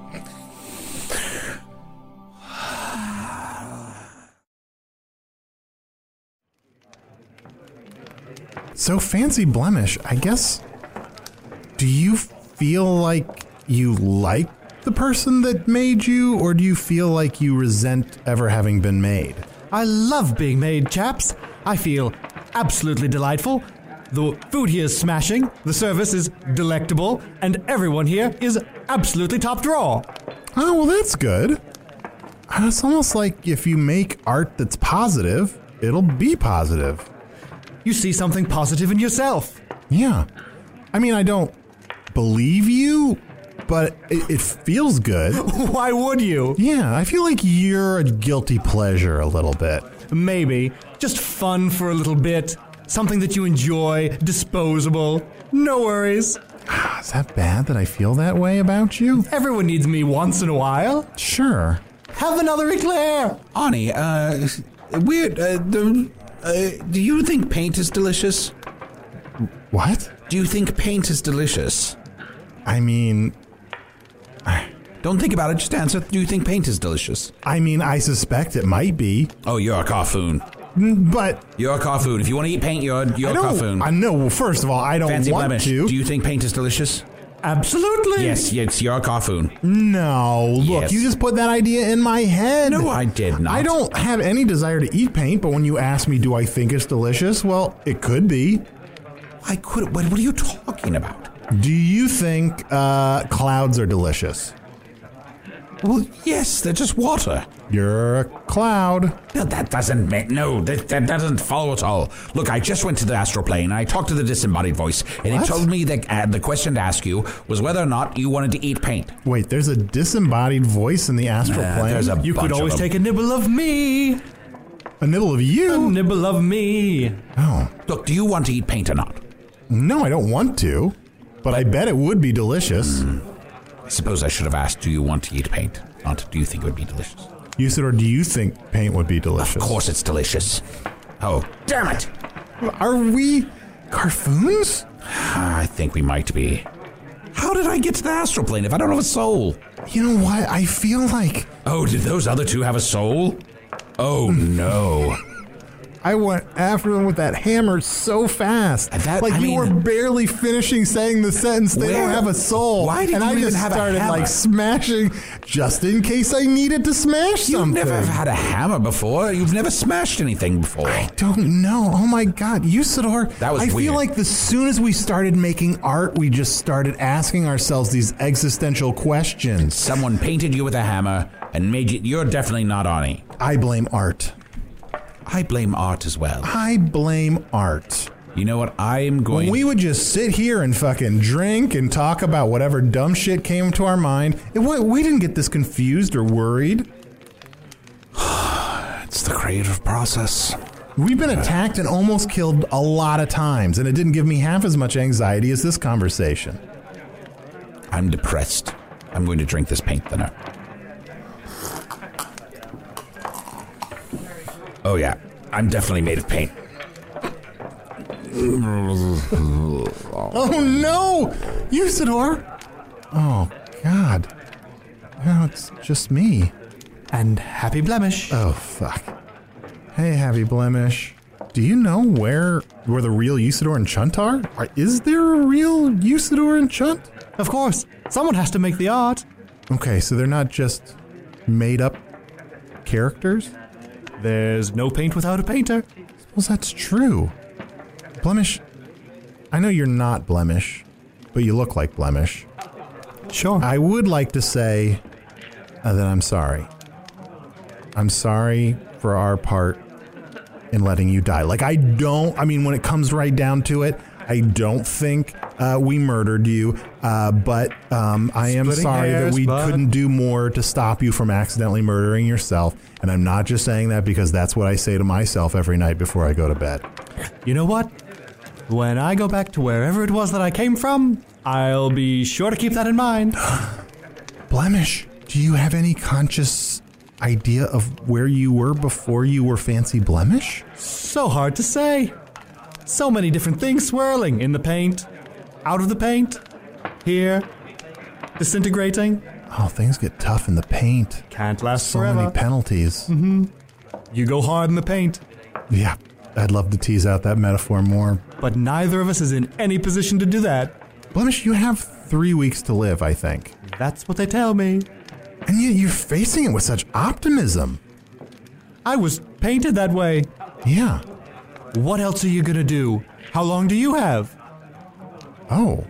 S4: So, Fancy Blemish, I guess, do you feel like you like the person that made you, or do you feel like you resent ever having been made?
S7: I love being made, chaps. I feel absolutely delightful. The food here is smashing, the service is delectable, and everyone here is absolutely top drawer.
S4: Oh, well, that's good. It's almost like if you make art that's positive, it'll be positive.
S7: You see something positive in yourself.
S4: Yeah. I mean, I don't believe you, but it feels good.
S7: Why would you?
S4: Yeah, I feel like you're a guilty pleasure a little bit.
S7: Maybe. Just fun for a little bit. Something that you enjoy, disposable. No worries.
S4: Is that bad that I feel that way about you?
S7: Everyone needs me once in a while.
S4: Sure.
S7: Have another eclair.
S6: Arnie, do you think paint is delicious?
S4: What?
S6: Do you think paint is delicious?
S4: I mean...
S6: Don't think about it, just answer. Do you think paint is delicious?
S4: I mean, I suspect it might be.
S6: Oh, you're a carfoon.
S4: But...
S6: You're a carfoon. If you want to eat paint, you're a carfoon.
S4: I know. Well, first of all, I don't
S6: Fancy
S4: want
S6: blemish.
S4: to.
S6: Do you think paint is delicious?
S7: Absolutely.
S6: Yes, you're a carfoon.
S4: No. Look,
S6: Yes.
S4: you just put that idea in my head.
S6: No, I did not.
S4: I don't have any desire to eat paint, but when you ask me, do I think it's delicious? Well, it could be.
S6: I could. What are you talking about?
S4: Do you think clouds are delicious?
S6: Well, yes, they're just water.
S4: You're a cloud.
S6: No, that doesn't make... No, that doesn't follow at all. Look, I just went to the astral plane, and I talked to the disembodied voice, and
S4: What?
S6: it told me that the question to ask you was whether or not you wanted to eat paint.
S4: Wait, there's a disembodied voice in the astral plane?
S6: There's a
S7: You
S6: bunch
S7: could always
S6: of them.
S7: take a nibble of me.
S4: A nibble of
S7: A
S4: you?
S7: nibble of me.
S4: Oh.
S6: Look, do you want to eat paint or not?
S4: No, I don't want to. But I bet it would be delicious.
S6: I suppose I should have asked, do you want to eat paint? Not, do you think it would be delicious?
S4: Usador, do you think paint would be delicious?
S6: Of course it's delicious. Oh, damn it!
S4: Are we carfoons?
S6: I think we might be. How did I get to the astral plane if I don't have a soul?
S4: You know what? I feel like
S6: Oh, did those other two have a soul? Oh, no.
S4: I went after them with that hammer so fast. You were barely finishing saying the sentence, they don't have a soul.
S6: Why did
S4: and
S6: you
S4: I
S6: even
S4: just
S6: have a
S4: started
S6: hammer?
S4: smashing just in case I needed to smash
S6: You've
S4: something.
S6: never had a hammer before. You've never smashed anything before.
S4: I don't know. Oh my God, Usador.
S6: That was
S4: I
S6: weird.
S4: feel like as soon as we started making art, we just started asking ourselves these existential questions.
S6: Someone painted you with a hammer and made you... You're definitely not Arnie.
S4: I blame art.
S6: I blame art as well.
S4: I blame art.
S6: You know what? I am going...
S4: When we would just sit here and fucking drink and talk about whatever dumb shit came to our mind, we didn't get this confused or worried.
S6: It's the creative process.
S4: We've been attacked and almost killed a lot of times, and it didn't give me half as much anxiety as this conversation.
S6: I'm depressed. I'm going to drink this paint thinner. Oh, yeah. I'm definitely made of paint.
S4: Oh, no! Usador! Oh, God. Now it's just me.
S7: And Happy Blemish.
S4: Oh, fuck. Hey, Happy Blemish. Do you know where the real Usador and Chunt are? Is there a real Usador and Chunt?
S7: Of course. Someone has to make the art.
S4: Okay, so they're not just made-up characters?
S7: There's no paint without a painter.
S4: Well, that's true. Blemish, I know you're not Blemish, but you look like Blemish.
S7: Sure.
S4: I would like to say that I'm sorry. I'm sorry for our part in letting you die. Like, when it comes right down to it, I don't think we murdered you, but I am
S7: Splitting
S4: sorry
S7: hairs,
S4: that we
S7: bud.
S4: couldn't do more to stop you from accidentally murdering yourself. And I'm not just saying that because that's what I say to myself every night before I go to bed.
S7: You know what? When I go back to wherever it was that I came from, I'll be sure to keep that in mind.
S4: Blemish, do you have any conscious idea of where you were before you were Fancy Blemish?
S7: So hard to say. So many different things swirling in the paint, out of the paint, here, disintegrating.
S4: Oh, things get tough in the paint.
S7: Can't last
S4: So
S7: forever.
S4: many penalties.
S7: You go hard in the paint.
S4: Yeah, I'd love to tease out that metaphor more.
S7: But neither of us is in any position to do that.
S4: Blemish, you have 3 weeks to live, I think.
S7: That's what they tell me.
S4: And yet you're facing it with such optimism.
S7: I was painted that way.
S4: Yeah.
S7: What else are you gonna do? How long do you have?
S4: Oh.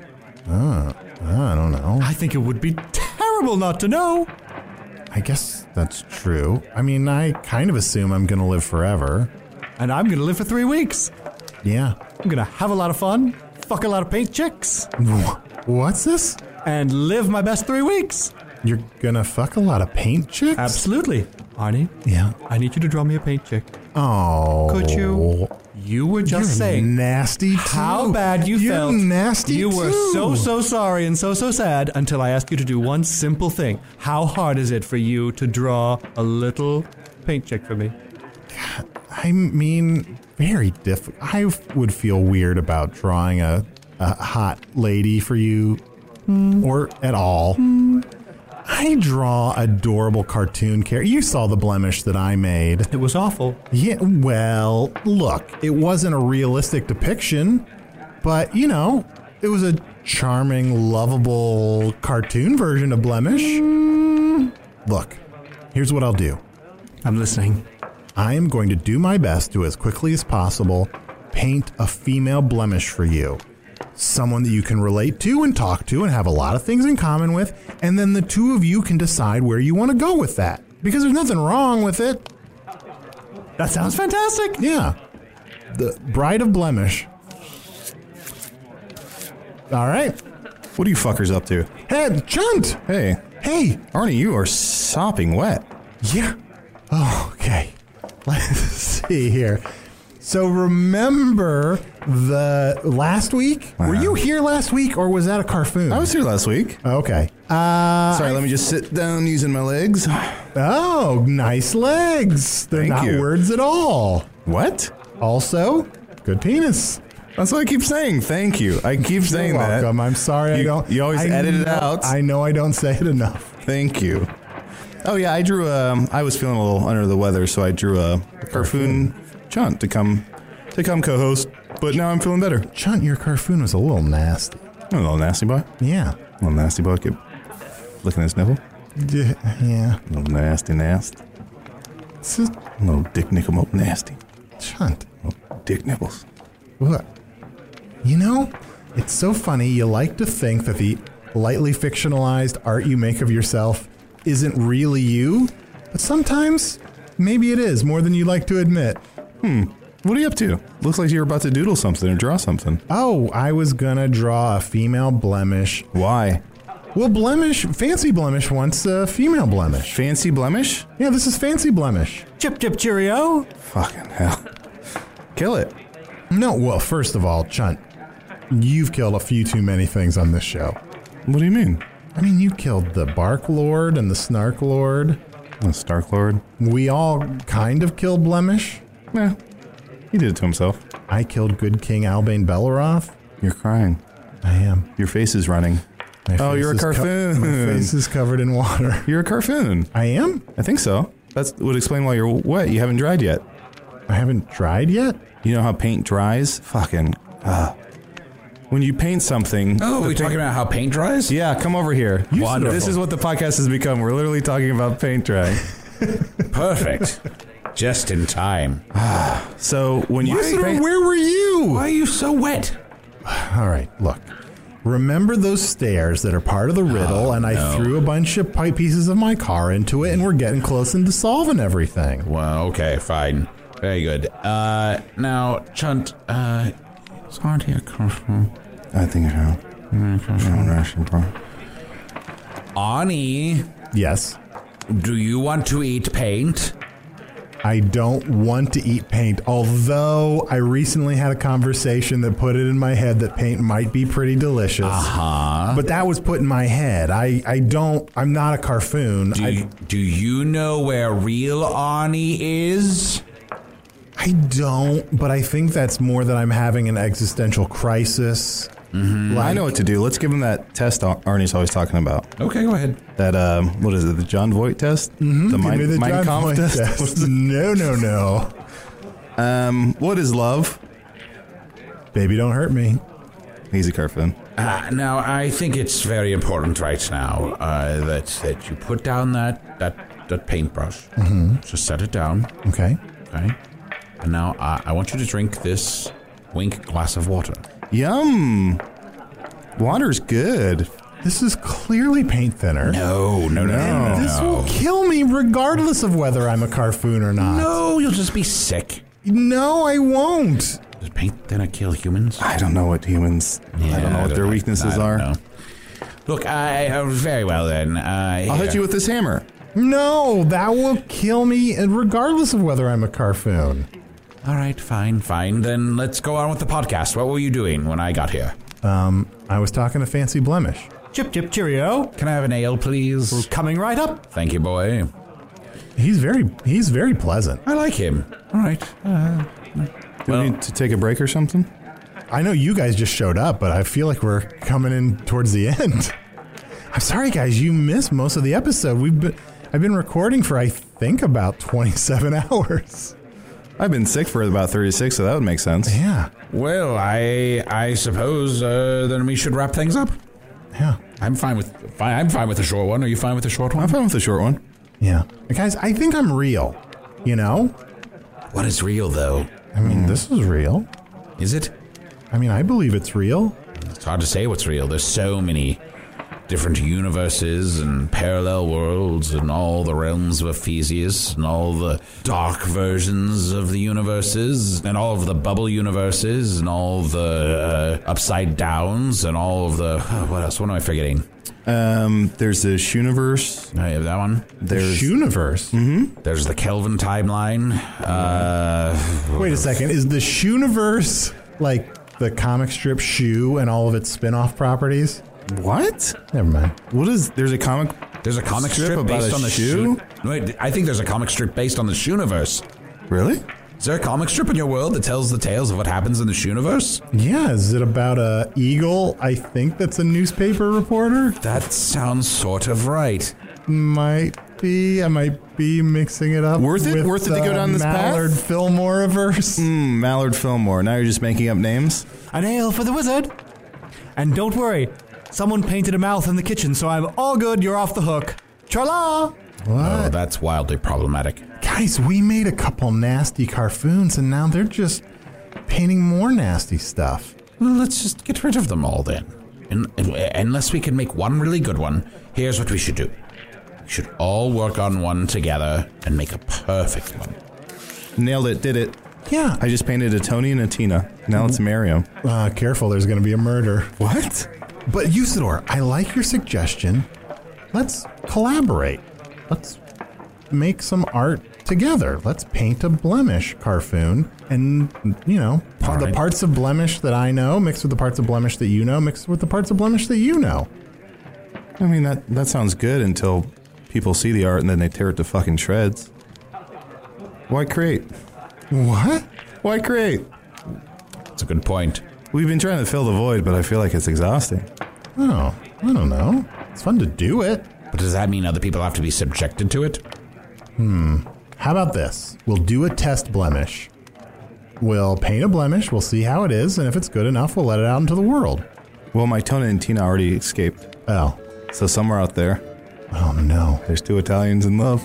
S4: I don't know.
S7: I think it would be terrible not to know.
S4: I guess that's true. I mean, I kind of assume I'm going to live forever.
S7: And I'm gonna live for 3 weeks.
S4: Yeah.
S7: I'm gonna have a lot of fun, fuck a lot of paint chicks,
S4: What's this?
S7: and live my best 3 weeks.
S4: You're going to fuck a lot of paint chicks?
S7: Absolutely. Arnie,
S4: Yeah.
S7: I need you to draw me a paint chick.
S4: Oh.
S11: Could you? You were just
S4: You're
S11: saying
S4: nasty too.
S11: how bad you
S4: You're
S11: felt.
S4: nasty
S11: You were
S4: too.
S11: so sorry and so sad until I asked you to do one simple thing. How hard is it for you to draw a little paint check for me?
S4: I mean, very difficult. I would feel weird about drawing a hot lady for you, or at all. I draw adorable cartoon characters. You saw the blemish that I made.
S11: It was awful.
S4: Yeah, well, look, it wasn't a realistic depiction, but, you know, it was a charming, lovable cartoon version of blemish. Look, here's what I'll do.
S11: I'm listening.
S4: I am going to do my best to, as quickly as possible, paint a female blemish for you. Someone that you can relate to and talk to and have a lot of things in common with, and then the two of you can decide where you want to go with that. Because there's nothing wrong with it.
S11: That sounds fantastic.
S4: Yeah. The Bride of Blemish. All right.
S5: What are you fuckers up to?
S4: Hey, Chunt!
S5: Hey.
S4: Hey!
S5: Arnie, you are sopping wet.
S4: Yeah. Oh, okay. Let's see here. So remember the last week? Were you here last week, or was that a Carfoon?
S5: I was here last week.
S4: Okay.
S5: Sorry, let me just sit down using my legs.
S4: Oh, nice legs. They're
S5: Thank
S4: not
S5: you.
S4: words at all.
S5: What?
S4: Also, good penis.
S5: That's what I keep saying. Thank you. I keep saying
S4: You're
S5: that.
S4: welcome. I'm sorry I don't.
S5: You always edit it out.
S4: I know I don't say it enough.
S5: Thank you. Oh yeah, I drew I was feeling a little under the weather, so I drew a Carfoon Chunt to come co-host. But now I'm feeling better.
S4: Chunt, your Carfoon was a little nasty.
S5: A little nasty boy.
S4: Yeah.
S5: A little nasty boy. Keep licking his nipple.
S4: Yeah.
S5: A little nasty.
S4: This is
S5: A little dick nickel nasty.
S4: Chunt.
S5: Little dick nipples.
S4: What? You know, it's so funny. You like to think that the lightly fictionalized art you make of yourself isn't really you, but sometimes maybe it is more than you like to admit.
S5: What are you up to? Looks like you're about to doodle something or draw something.
S4: Oh, I was gonna draw a female blemish.
S5: Why?
S4: Well, Fancy Blemish wants a female blemish.
S5: Fancy blemish?
S4: Yeah, this is Fancy Blemish.
S11: Chip, chip, cheerio.
S5: Fucking hell. Kill it.
S4: No, well, first of all, Chunt, you've killed a few too many things on this show.
S5: What do you mean?
S4: I mean, you killed the Bark Lord and the Snark Lord.
S5: The Stark Lord?
S4: We all kind of killed Blemish.
S5: Yeah. He did it to himself.
S4: I killed Good King Albane Belleroth.
S5: You're crying.
S4: I am.
S5: Your face is running. Oh, you're a Carfoon.
S4: My face is covered in water.
S5: You're a Carfoon.
S4: I am?
S5: I think so. That would explain why you're wet. You haven't dried yet.
S4: I haven't dried yet?
S5: You know how paint dries? Fucking. When you paint something.
S6: Oh, we're talking about how paint dries?
S5: Yeah, come over here.
S6: Wonderful.
S5: This is what the podcast has become. We're literally talking about paint drying.
S6: Perfect. Just in time.
S5: So when you paint,
S4: Where were you?
S6: Why are you so wet?
S4: All right, look. Remember those stairs that are part of the riddle, and I threw a bunch of pipe pieces of my car into it, and we're getting close into solving everything.
S6: Well, okay, fine. Very good. Now, Chunt, aren't here Carfoon?
S5: I think so.
S6: Arnie,
S4: Yes.
S6: do you want to eat paint?
S4: I don't want to eat paint, although I recently had a conversation that put it in my head that paint might be pretty delicious.
S6: Uh-huh.
S4: But that was put in my head. I'm not a Carfoon.
S6: Do you know where real Arnie is?
S4: I don't, but I think that's more that I'm having an existential crisis.
S5: Mm-hmm. I know what to do. Let's give him that test Arnie's always talking about.
S6: Okay, go ahead.
S5: That, what is it, the John Voight test?
S4: Mm-hmm.
S5: The
S4: Give me the
S5: Mein
S4: John
S5: Kampf
S4: Voight
S5: test?
S4: No.
S5: What is love?
S4: Baby, don't hurt me.
S5: He's a Carfoon.
S6: Now, I think it's very important right now that you put down that paintbrush.
S4: Mm-hmm.
S6: Just set it down.
S4: Okay.
S6: Okay. And now I want you to drink this wink glass of water.
S5: Yum. Water's good.
S4: This is clearly paint thinner.
S6: No.
S4: This will kill me regardless of whether I'm a Carfoon or not.
S6: No, you'll just be sick.
S4: No, I won't.
S6: Does paint thinner kill humans?
S5: I don't know what humans. I don't know what their weaknesses are.
S6: Look, very well then.
S5: I'll hit you with this hammer.
S4: No, that will kill me regardless of whether I'm a Carfoon.
S6: All right, fine. Then let's go on with the podcast. What were you doing when I got here?
S4: I was talking to Fancy Blemish.
S11: Chip, chip, cheerio.
S6: Can I have an ale, please?
S11: We're coming right up.
S6: Thank you, boy.
S4: He's very pleasant.
S6: I like him. All right.
S5: Do we need to take a break or something?
S4: I know you guys just showed up, but I feel like we're coming in towards the end. I'm sorry, guys. You missed most of the episode. I've been recording for, I think, about 27 hours.
S5: I've been sick for about 36, so that would make sense.
S4: Yeah.
S6: Well, I suppose then we should wrap things up.
S4: Yeah.
S6: I'm fine with the short one. Are you fine with the short one?
S5: I'm fine with the short one.
S4: Yeah. Guys, I think I'm real. You know?
S6: What is real, though?
S4: I mean, this is real.
S6: Is it?
S4: I mean, I believe it's real.
S6: It's hard to say what's real. There's so many different universes and parallel worlds and all the realms of Ephesius and all the dark versions of the universes and all of the bubble universes and all the upside downs and all of the... what else? What am I forgetting?
S5: There's the Shooniverse.
S6: I have that one.
S5: There's
S4: Shooniverse?
S5: Mm-hmm.
S6: There's the Kelvin timeline.
S4: Wait a second. Is the Shooniverse like the comic strip Shoe and all of its spin-off properties?
S5: What?
S4: Never mind.
S5: There's a comic
S6: strip
S5: about
S6: based
S5: a
S6: on the
S5: shoe?
S6: Wait, I think there's a comic strip based on the Shooniverse.
S5: Really?
S6: Is there a comic strip in your world that tells the tales of what happens in the Shooniverse?
S4: Yeah, is it about a eagle? I think that's a newspaper reporter.
S6: That sounds sort of right.
S4: Might be. I might be mixing it up.
S5: Worth it to go down this
S4: Mallard
S5: path?
S4: Fillmore-averse.
S5: Mallard Fillmore. Now you're just making up names?
S11: An ale for the wizard. And don't worry, someone painted a mouth in the kitchen, so I'm all good. You're off the hook. Cha-la!
S4: What?
S6: Oh, that's wildly problematic.
S4: Guys, we made a couple nasty Carfoons, and now they're just painting more nasty stuff.
S6: Well, let's just get rid of them all then. Unless we can make one really good one, here's what we should do. We should all work on one together and make a perfect one.
S5: Nailed it, did it.
S4: Yeah.
S5: I just painted a Tony and a Tina. Now let's marry them.
S4: Careful, there's going to be a murder.
S5: What?
S4: But Usador, I like your suggestion. Let's collaborate. Let's make some art together. Let's paint a Blemish Carfoon. And, you know, the parts of Blemish that I know mixed with the parts of Blemish that you know mixed with the parts of Blemish that you know.
S5: I mean, that sounds good until people see the art and then they tear it to fucking shreds. Why create?
S4: What?
S5: Why create?
S6: That's a good point.
S5: We've been trying to fill the void, but I feel like it's exhausting.
S4: Oh, I don't know. It's fun to do it.
S6: But does that mean other people have to be subjected to it?
S4: How about this? We'll do a test Blemish. We'll paint a Blemish, we'll see how it is, and if it's good enough, we'll let it out into the world.
S5: Well, my Tona and Tina already escaped.
S4: Oh.
S5: So somewhere out there,
S4: Oh, no.
S5: there's two Italians in love.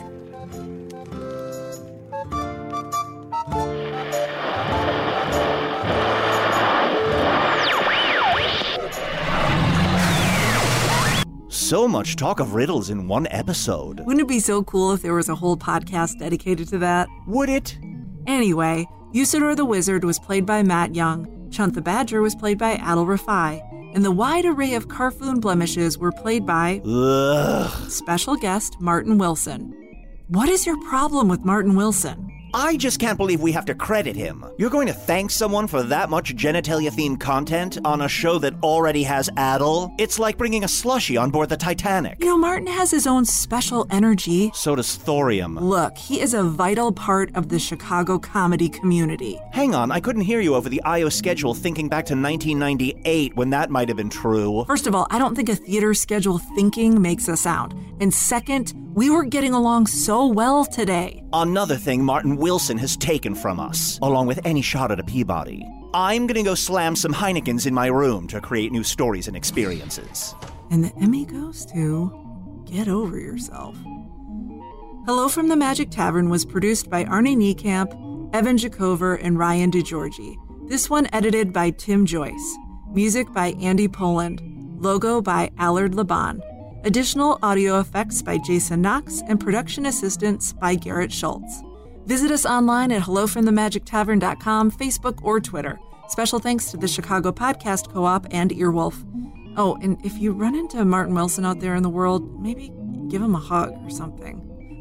S3: So much talk of riddles in one episode.
S2: Wouldn't it be so cool if there was a whole podcast dedicated to that?
S3: Would it?
S2: Anyway, Usador the Wizard was played by Matt Young, Chunt the Badger was played by Adil Rafai, and the wide array of Carfoon blemishes were played by special guest Martin Wilson. What is your problem with Martin Wilson?
S3: I just can't believe we have to credit him. You're going to thank someone for that much genitalia-themed content on a show that already has Adil? It's like bringing a slushie on board the Titanic.
S2: You know, Martin has his own special energy.
S3: So does Thorium.
S2: Look, he is a vital part of the Chicago comedy community.
S3: Hang on, I couldn't hear you over the I.O. schedule thinking back to 1998 when that might have been true.
S2: First of all, I don't think a theater schedule thinking makes a sound. And second, we were getting along so well today.
S3: Another thing Martin Wilson has taken from us, along with any shot at a Peabody. I'm gonna go slam some Heinekens in my room to create new stories and experiences.
S2: And the Emmy goes to Get Over Yourself. Hello from the Magic Tavern was produced by Arnie Niekamp, Evan Jacover, and Ryan DeGiorgi. This one edited by Tim Joyce. Music by Andy Poland. Logo by Allard Laban. Additional audio effects by Jason Knox and production assistance by Garrett Schultz. Visit us online at hellofromthemagictavern.com, Facebook, or Twitter. Special thanks to the Chicago Podcast Co-op and Earwolf. Oh, and if you run into Martin Wilson out there in the world, maybe give him a hug or something.